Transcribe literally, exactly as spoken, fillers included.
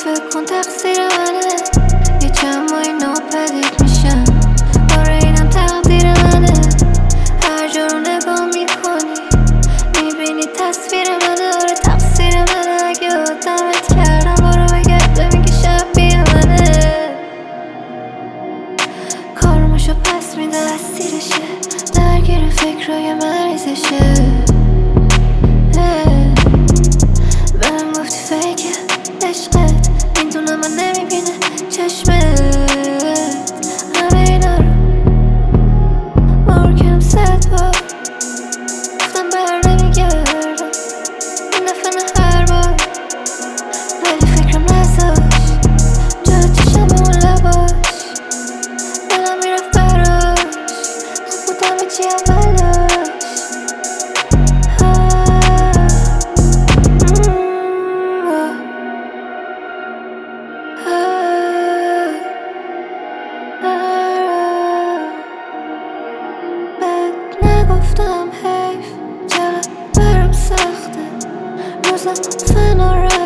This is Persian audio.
فکر کن تقصیر منه، یه چند ماهی ناپدید میشم، باره اینم تقدیر منه. هر جا رو نگاه میکنی میبینی تصویر منه، آره تقصیر منه. اگه آدمت کردم برو بگرد ببین که شبیه منه. کارمشو پس میده اسیرشه، درگیر فکرای مریضشه. بهم گفتی فیکه عشقت، میدونم من نمیبینه چشمت. همه اینا رو مار کردم صد بار، گفتم بر نمیگردم این دفعه نه هر بار. ولی فکرم نذاش جا چشم اون لباش، دلم میرفت براش، خوب بودم چی اولاش. گفتم حیف چقدر برام سخته، روزم فنا